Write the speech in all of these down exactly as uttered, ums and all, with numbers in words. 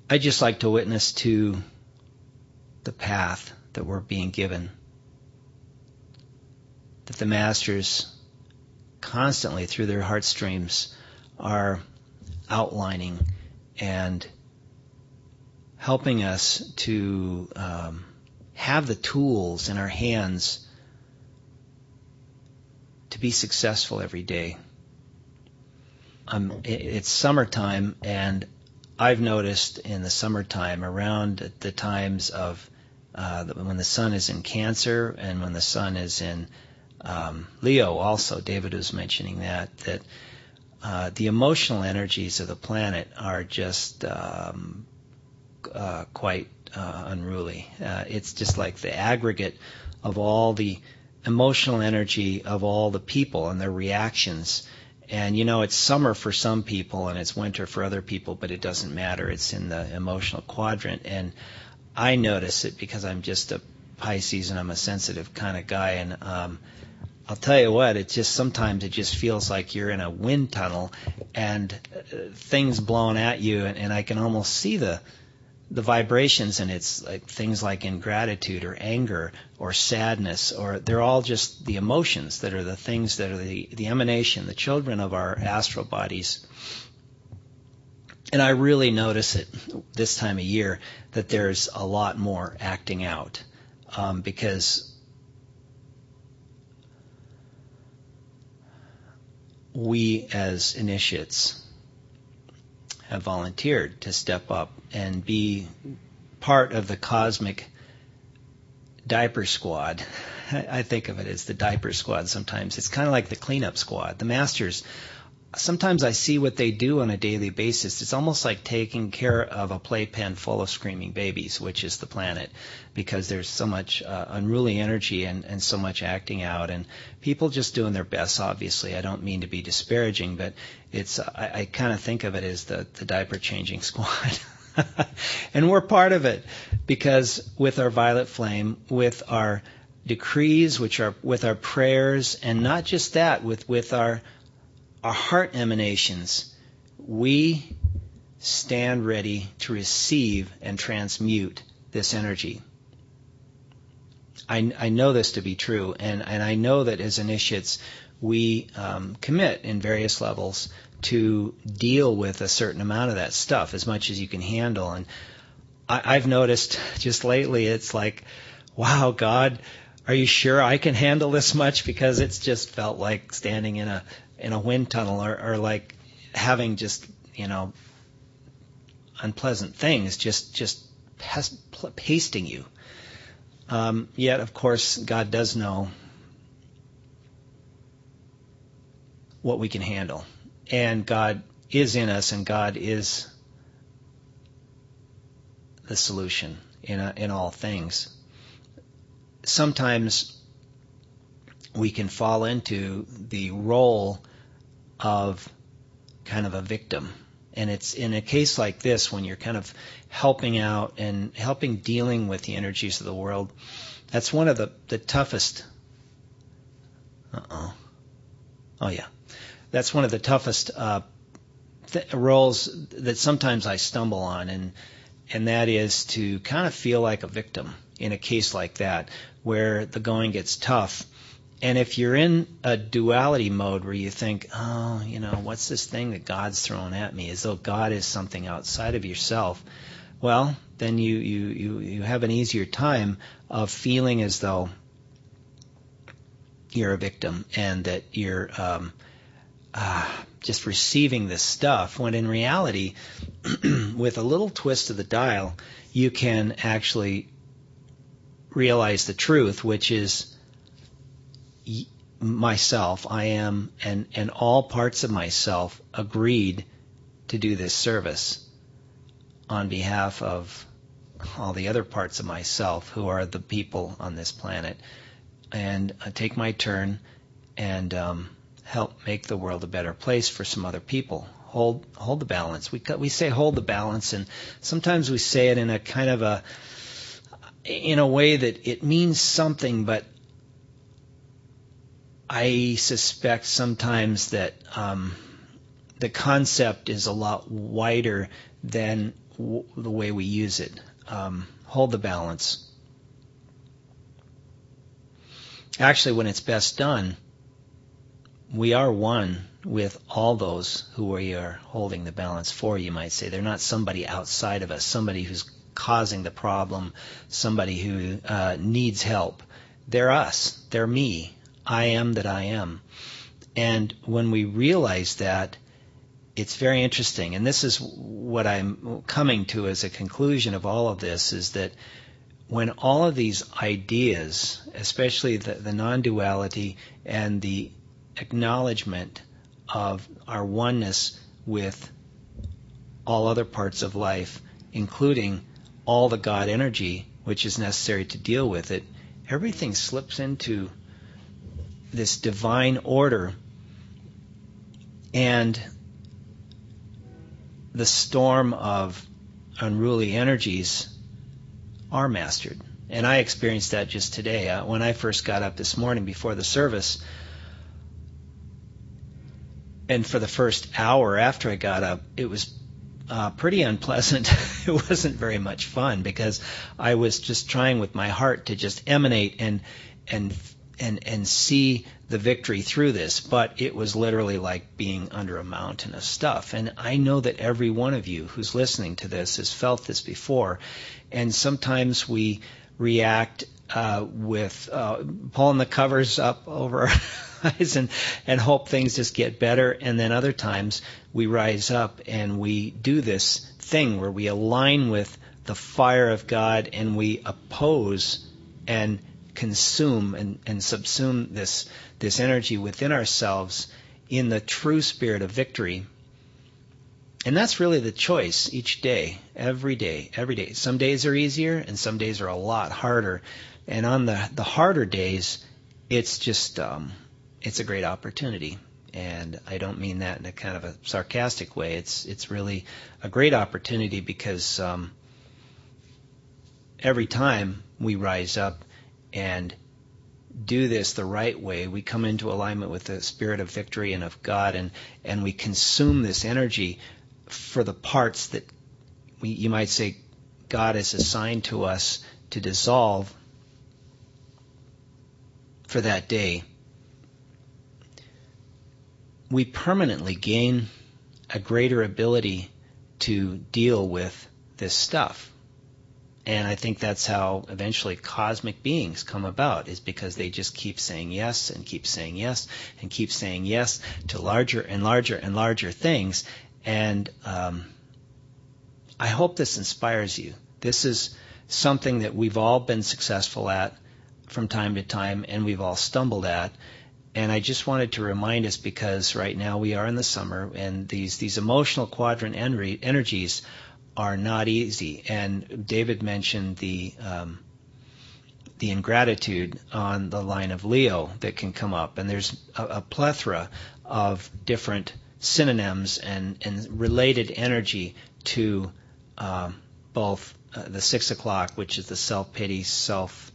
I just like to witness to the path that we're being given, that the masters constantly through their heartstrings are outlining and helping us to um, have the tools in our hands to be successful every day. Um, it, it's summertime, and I've noticed in the summertime, around the times of uh, when the sun is in Cancer and when the sun is in um, Leo also, David was mentioning that, that uh, the emotional energies of the planet are just um, uh, quite uh, unruly. Uh, it's just like the aggregate of all the emotional energy of all the people and their reactions. And, you know, it's summer for some people and it's winter for other people, but it doesn't matter. It's in the emotional quadrant. And I notice it because I'm just a Pisces and I'm a sensitive kind of guy. And um, I'll tell you what, it just sometimes it just feels like you're in a wind tunnel and uh, things blowing at you. And, and I can almost see the the vibrations, and it's like things like ingratitude or anger or sadness, or they're all just the emotions that are the things that are the, the emanation, the children of our astral bodies. And I really notice it this time of year that there's a lot more acting out um, because we as initiates have volunteered to step up and be part of the cosmic diaper squad. I think of it as the diaper squad sometimes. It's kind of like the cleanup squad. The masters, sometimes I see what they do on a daily basis. It's almost like taking care of a playpen full of screaming babies, which is the planet, because there's so much uh, unruly energy and, and so much acting out, and people just doing their best, obviously. I don't mean to be disparaging, but it's I, I kind of think of it as the, the diaper changing squad. And we're part of it because with our violet flame, with our decrees, which are with our prayers, and not just that, with, with our our heart emanations, we stand ready to receive and transmute this energy. I, I know this to be true, and, and I know that as initiates, we um, commit in various levels to deal with a certain amount of that stuff, as much as you can handle. And I, I've noticed just lately, it's like, wow, God, are you sure I can handle this much? Because it's just felt like standing in a in a wind tunnel, or, or like having just, you know, unpleasant things just just pest, pasting you. Um, yet, of course, God does know what we can handle. And God is in us, and God is the solution in a, in all things. Sometimes we can fall into the role of kind of a victim. And it's in a case like this, when you're kind of helping out and helping dealing with the energies of the world, that's one of the, the toughest. Uh-oh. Oh, yeah. That's one of the toughest uh, th- roles that sometimes I stumble on, and and that is to kind of feel like a victim in a case like that, where the going gets tough. And if you're in a duality mode where you think, oh, you know, what's this thing that God's throwing at me, as though God is something outside of yourself, well, then you, you, you, you have an easier time of feeling as though you're a victim and that you're um, uh, just receiving this stuff, when in reality, with a little twist of the dial, you can actually realize the truth, which is myself, I am, and, and all parts of myself agreed to do this service on behalf of all the other parts of myself who are the people on this planet, and I take my turn and um, help make the world a better place for some other people. Hold hold the balance. We we say hold the balance, and sometimes we say it in a kind of a in a way that it means something, but I suspect sometimes that um, the concept is a lot wider than w- the way we use it. Um, hold the balance. Actually, when it's best done, we are one with all those who we are holding the balance for, you might say. They're not somebody outside of us, somebody who's causing the problem, somebody who uh, needs help. They're us. They're me. I am that I am. And when we realize that, it's very interesting. And this is what I'm coming to as a conclusion of all of this, is that when all of these ideas, especially the, the non-duality and the acknowledgement of our oneness with all other parts of life, including all the God energy which is necessary to deal with it, everything slips into this divine order, and the storm of unruly energies are mastered. And I experienced that just today. Uh, when I first got up this morning before the service, and for the first hour after I got up, it was uh, pretty unpleasant. It wasn't very much fun, because I was just trying with my heart to just emanate and and and and see the victory through this. But it was literally like being under a mountain of stuff. And I know that every one of you who's listening to this has felt this before. And sometimes we react uh, with uh, pulling the covers up over our eyes and, and hope things just get better. And then other times we rise up and we do this thing where we align with the fire of God, and we oppose and consume and, and subsume this this energy within ourselves in the true spirit of victory. And that's really the choice each day, every day, every day. Some days are easier and some days are a lot harder. And on the, the harder days, it's just, um, it's a great opportunity. And I don't mean that in a kind of a sarcastic way. It's it's really a great opportunity, because um, every time we rise up and do this the right way, we come into alignment with the spirit of victory and of God, and, and we consume this energy for the parts that we, you might say God has assigned to us to dissolve for that day. We permanently gain a greater ability to deal with this stuff. And I think that's how eventually cosmic beings come about, is because they just keep saying yes and keep saying yes and keep saying yes to larger and larger and larger things. And um, I hope this inspires you. This is something that we've all been successful at from time to time, and we've all stumbled at. And I just wanted to remind us, because right now we are in the summer, and these, these emotional quadrant energies are not easy. And David mentioned the um, the ingratitude on the line of Leo that can come up. And there's a, a plethora of different synonyms and, and related energy to uh, both uh, the six o'clock, which is the self-pity, self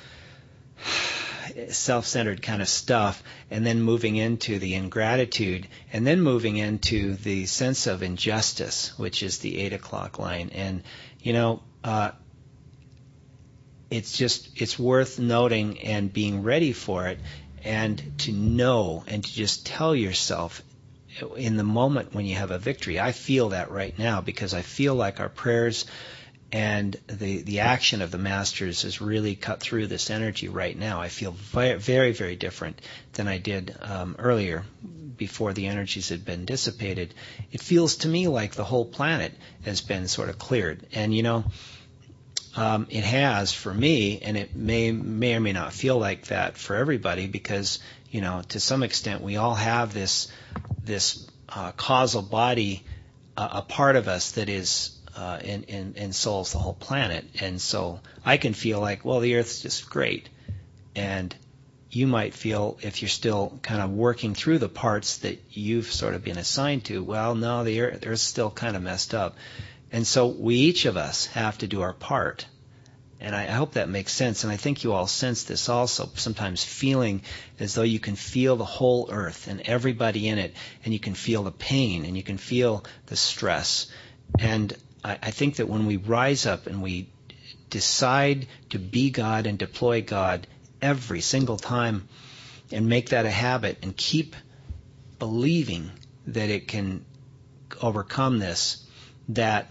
self-centered kind of stuff, and then moving into the ingratitude, and then moving into the sense of injustice, which is the eight o'clock line. And, you know, uh, it's just, it's worth noting and being ready for it, and to know and to just tell yourself in the moment when you have a victory. I feel that right now, because I feel like our prayers and the, the action of the Masters has really cut through this energy right now. I feel very, very, very different than I did um, earlier, before the energies had been dissipated. It feels to me like the whole planet has been sort of cleared. And, you know, um, it has for me, and it may, may or may not feel like that for everybody, because, you know, to some extent we all have this, this uh, causal body, uh, a part of us that is Uh, and, and, and souls the whole planet. And so I can feel like, well, the Earth's just great. And you might feel, if you're still kind of working through the parts that you've sort of been assigned to, well, no, the Earth, the Earth's still kind of messed up. And so we, each of us, have to do our part. And I, I hope that makes sense. And I think you all sense this also, sometimes feeling as though you can feel the whole Earth and everybody in it, and you can feel the pain, and you can feel the stress. And I, I think that when we rise up and we decide to be God and deploy God every single time and make that a habit and keep believing that it can overcome this, that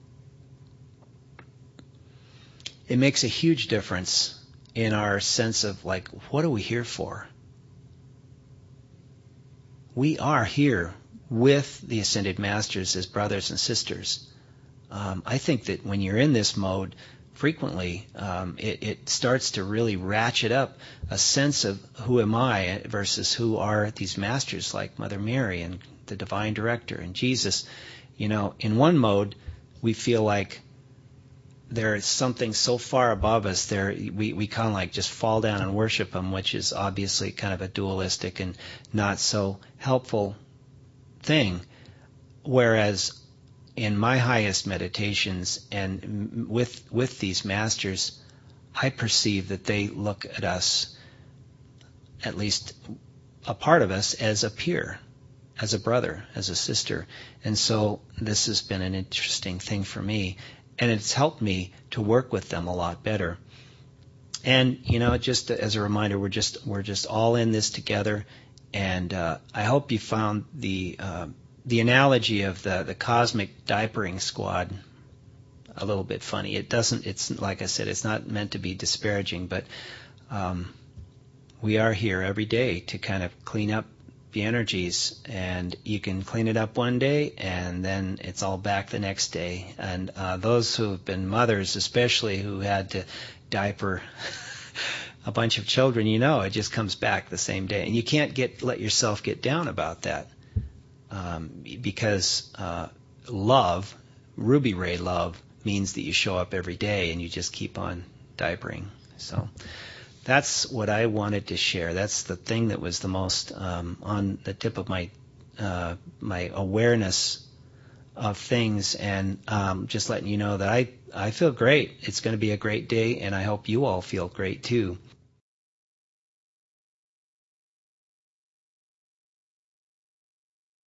it makes a huge difference in our sense of, like, what are we here for? We are here with the Ascended Masters as brothers and sisters. Um, I think that when you're in this mode, frequently um, it, it starts to really ratchet up a sense of who am I versus who are these masters like Mother Mary and the Divine Director and Jesus. You know, in one mode, we feel like there is something so far above us there, we, we kind of like just fall down and worship him, which is obviously kind of a dualistic and not so helpful thing. Whereas in my highest meditations and with with these masters, I perceive that they look at us, at least a part of us, as a peer, as a brother, as a sister. And so this has been an interesting thing for me. And it's helped me to work with them a lot better. And, you know, just as a reminder, we're just we're just all in this together. And uh, I hope you found the uh, the analogy of the, the cosmic diapering squad a little bit funny. It doesn't. It's like I said, it's not meant to be disparaging, but um, we are here every day to kind of clean up the energies, and you can clean it up one day and then it's all back the next day. And uh, those who have been mothers, especially who had to diaper a bunch of children, you know, it just comes back the same day. And you can't get let yourself get down about that, um, because uh, love, Ruby Ray love, means that you show up every day and you just keep on diapering. So that's what I wanted to share. That's the thing that was the most um, on the tip of my uh, my awareness of things, and um, just letting you know that I, I feel great. It's going to be a great day, and I hope you all feel great too.